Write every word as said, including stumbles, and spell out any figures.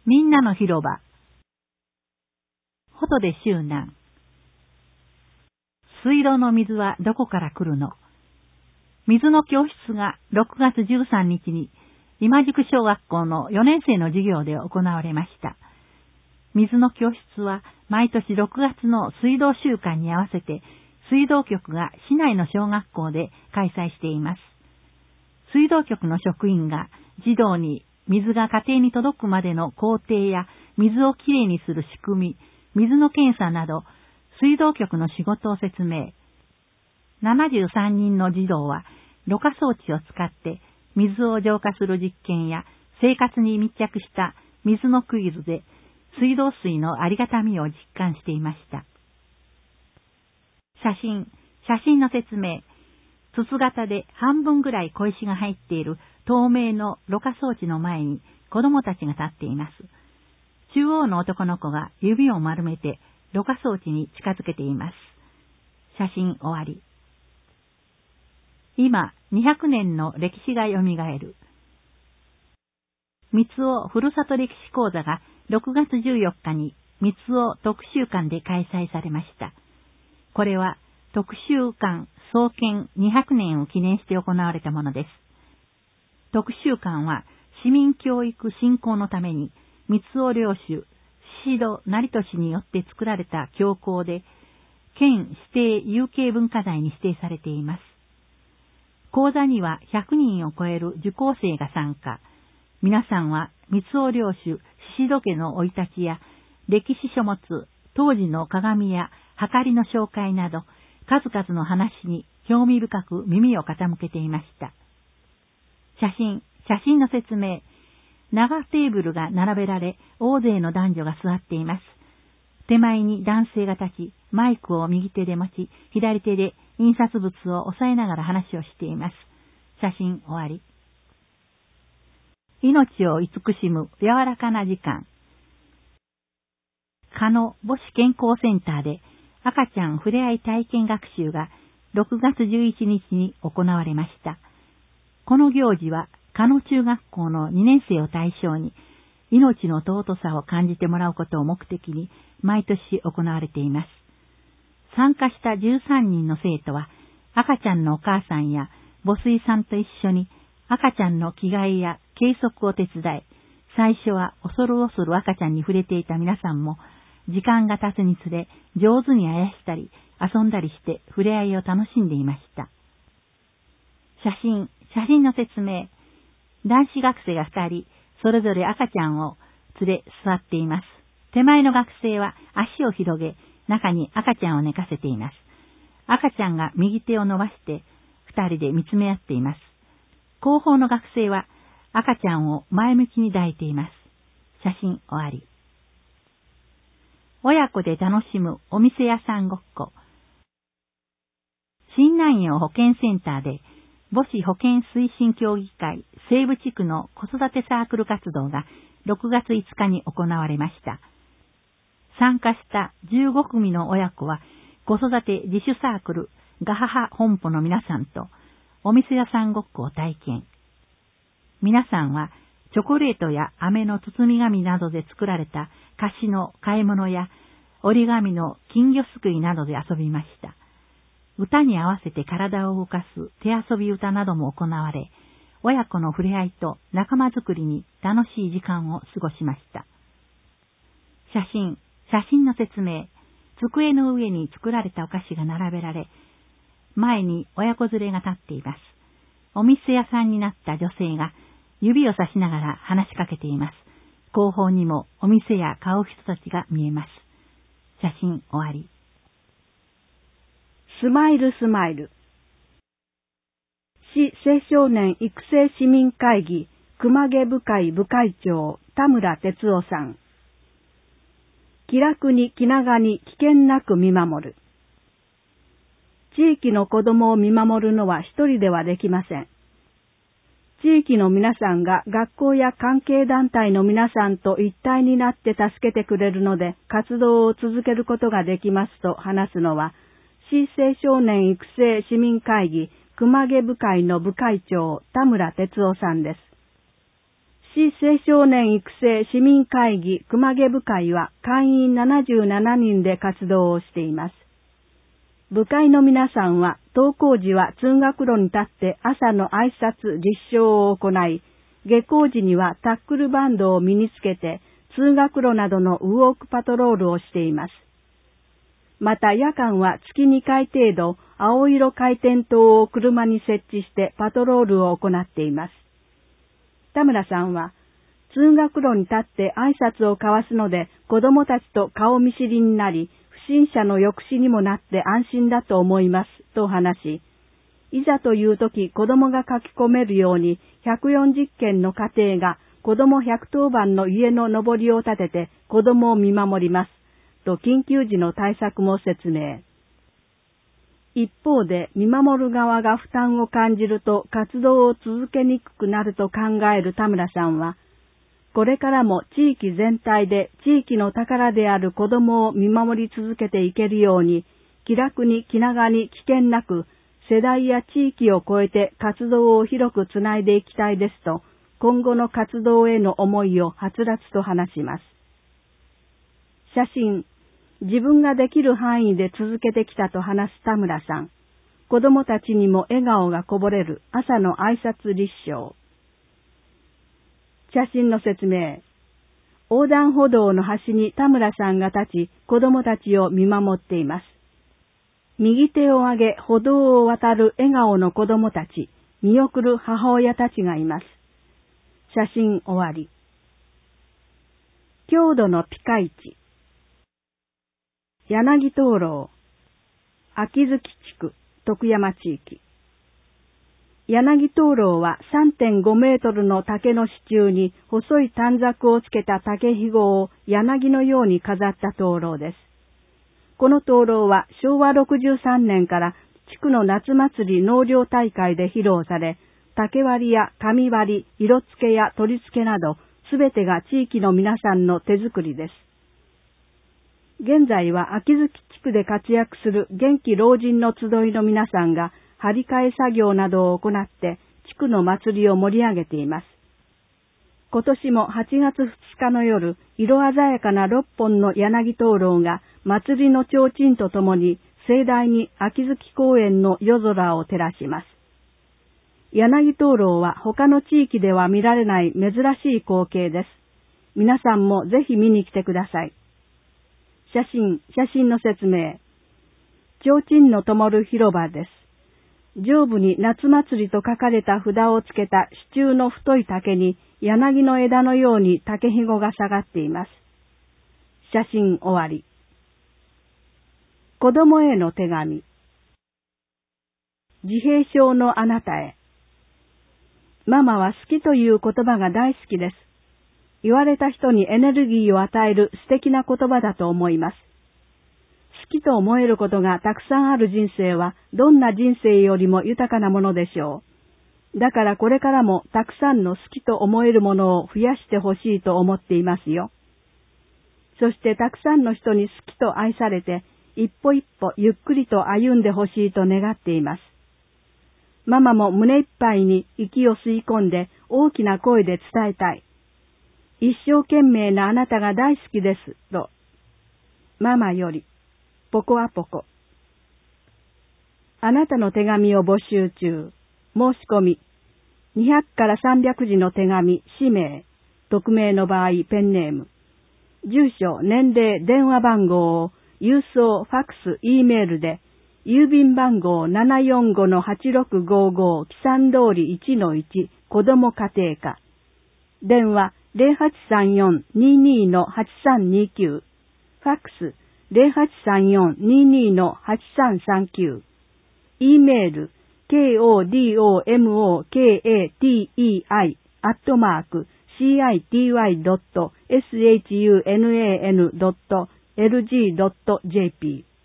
みんなの広場。ホトで周南。水道の水はどこから来るの？水の教室がろくがつじゅうさんにちに今宿小学校のよねん生の授業で行われました。水の教室は毎年ろくがつの水道週間に合わせて水道局が市内の小学校で開催しています。水道局の職員が児童に水が家庭に届くまでの工程や水をきれいにする仕組み、水の検査など水道局の仕事を説明。ななじゅうさんにんの児童はろ過装置を使って水を浄化する実験や生活に密着した水のクイズで水道水のありがたみを実感していました。写真、写真の説明。筒型で半分ぐらい小石が入っている透明のろ過装置の前に子供たちが立っています。中央の男の子が指を丸めてろ過装置に近づけています。写真終わり。今、にひゃくねんの歴史がよみがえる。三尾ふるさと歴史講座がろくがつじゅうよっかに三尾特集館で開催されました。これは特集館創建にひゃくねんを記念して行われたものです。特集館は市民教育振興のために三尾領主宍戸成俊によって作られた教皇で、県指定有形文化財に指定されています。講座にはひゃくにんを超える受講生が参加。皆さんは三尾領主宍戸家の生い立ちや歴史書物、当時の鏡やはかりの紹介など数々の話に興味深く耳を傾けていました。写真、写真の説明。長テーブルが並べられ、大勢の男女が座っています。手前に男性が立ち、マイクを右手で持ち、左手で印刷物を押さえながら話をしています。写真終わり。命を慈しむ柔らかな時間。加野母子健康センターで赤ちゃんふれあい体験学習がろくがつじゅういちにちに行われました。この行事は加野中学校のにねん生を対象に命の尊さを感じてもらうことを目的に毎年行われています。参加したじゅうさんにんの生徒は赤ちゃんのお母さんや母水さんと一緒に赤ちゃんの着替えや計測を手伝い、最初は恐る恐る赤ちゃんに触れていた皆さんも時間が経つにつれ上手にあやしたり遊んだりして触れ合いを楽しんでいました。写真、写真の説明。男子学生がふたり、それぞれ赤ちゃんを連れ座っています。手前の学生は足を広げ、中に赤ちゃんを寝かせています。赤ちゃんが右手を伸ばして二人で見つめ合っています。後方の学生は赤ちゃんを前向きに抱いています。写真終わり。親子で楽しむお店屋さんごっこ。新南陽保健センターで母子保健推進協議会西部地区の子育てサークル活動がろくがついつかに行われました。参加したじゅうごくみの親子は子育て自主サークルガハハ本舗の皆さんとお店屋さんごっこを体験。皆さんはチョコレートや飴の包み紙などで作られた菓子の買い物や折り紙の金魚すくいなどで遊びました。歌に合わせて体を動かす手遊び歌なども行われ、親子の触れ合いと仲間づくりに楽しい時間を過ごしました。写真、写真の説明。机の上に作られたお菓子が並べられ、前に親子連れが立っています。お店屋さんになった女性が指をさしながら話しかけています。後方にもお店や買う人たちが見えます。写真終わり。 スマイルスマイル。市青少年育成市民会議熊毛部会部会長田村哲夫さん。気楽に気長に危険なく見守る。地域の子供を見守るのは一人ではできません。地域の皆さんが学校や関係団体の皆さんと一体になって助けてくれるので活動を続けることができますと話すのは、市青少年育成市民会議熊毛部会の部会長田村哲夫さんです。 市青少年育成市民会議熊毛部会は会員ななじゅうななにんで活動をしています。部会の皆さんは登校時は通学路に立って朝の挨拶実証を行い、下校時にはタックルバンドを身につけて通学路などのウォークパトロールをしています。また夜間は月にかい程度青色回転灯を車に設置してパトロールを行っています。田村さんは、通学路に立って挨拶を交わすので子供たちと顔見知りになり、不審者の抑止にもなって安心だと思いますと話し、いざという時子供が書き込めるようにひゃくよんじゅっけんの家庭が子供ひゃくとおばんの家の上りを立てて子供を見守りますと緊急時の対策も説明。一方で見守る側が負担を感じると活動を続けにくくなると考える田村さんは、これからも地域全体で地域の宝である子供を見守り続けていけるように、気楽に気長に危険なく、世代や地域を超えて活動を広くつないでいきたいですと、今後の活動への思いをはつらつと話します。写真。自分ができる範囲で続けてきたと話す田村さん。子供たちにも笑顔がこぼれる朝の挨拶立唱。写真の説明。横断歩道の端に田村さんが立ち、子供たちを見守っています。右手を上げ歩道を渡る笑顔の子供たち、見送る母親たちがいます。写真終わり。郷土のピカイチ。柳灯籠、秋月地区、徳山地域。柳灯籠は さんてんご メートルの竹の支柱に細い短冊をつけた竹ひごを柳のように飾った灯籠です。この灯籠はしょうわろくじゅうさんねんから地区の夏祭り納涼大会で披露され、竹割りや紙割り、色付けや取り付けなど、すべてが地域の皆さんの手作りです。現在は秋月地区で活躍する元気老人の集いの皆さんが張り替え作業などを行って地区の祭りを盛り上げています。今年もはちがつふつかの夜、色鮮やかなろっぽんの柳灯籠が祭りの提灯とともに盛大に秋月公園の夜空を照らします。柳灯籠は他の地域では見られない珍しい光景です。皆さんもぜひ見に来てください。写真、写真の説明。提灯の灯る広場です。上部に夏祭りと書かれた札をつけた支柱の太い竹に柳の枝のように竹ひごが下がっています。写真終わり。子供への手紙。自閉症のあなたへ。ママは好きという言葉が大好きです。言われた人にエネルギーを与える素敵な言葉だと思います。好きと思えることがたくさんある人生はどんな人生よりも豊かなものでしょう。だからこれからもたくさんの好きと思えるものを増やしてほしいと思っていますよ。そしてたくさんの人に好きと愛されて一歩一歩ゆっくりと歩んでほしいと願っています。ママも胸いっぱいに息を吸い込んで大きな声で伝えたい。一生懸命なあなたが大好きです、と。ママより、ポコアポコ。あなたの手紙を募集中。申し込み。にひゃくからさんびゃくじの手紙、氏名。匿名の場合、ペンネーム。住所、年齢、電話番号を、郵送、ファックス、Eメールで、郵便番号 ななよんごのはちろくごご、木山通り いちのいち、子ども家庭科。電話、ゼロはちさんよん ににのはちさんにきゅう。ファックス、ゼロはちさんよん ににのはちさんさんきゅう。Eメール、ケーオーディーオーエムオーケーエーティーイーアイ アットマーク シーアイティーワイドットエスエイチユーエヌエーエヌドットエルジードットジェーピー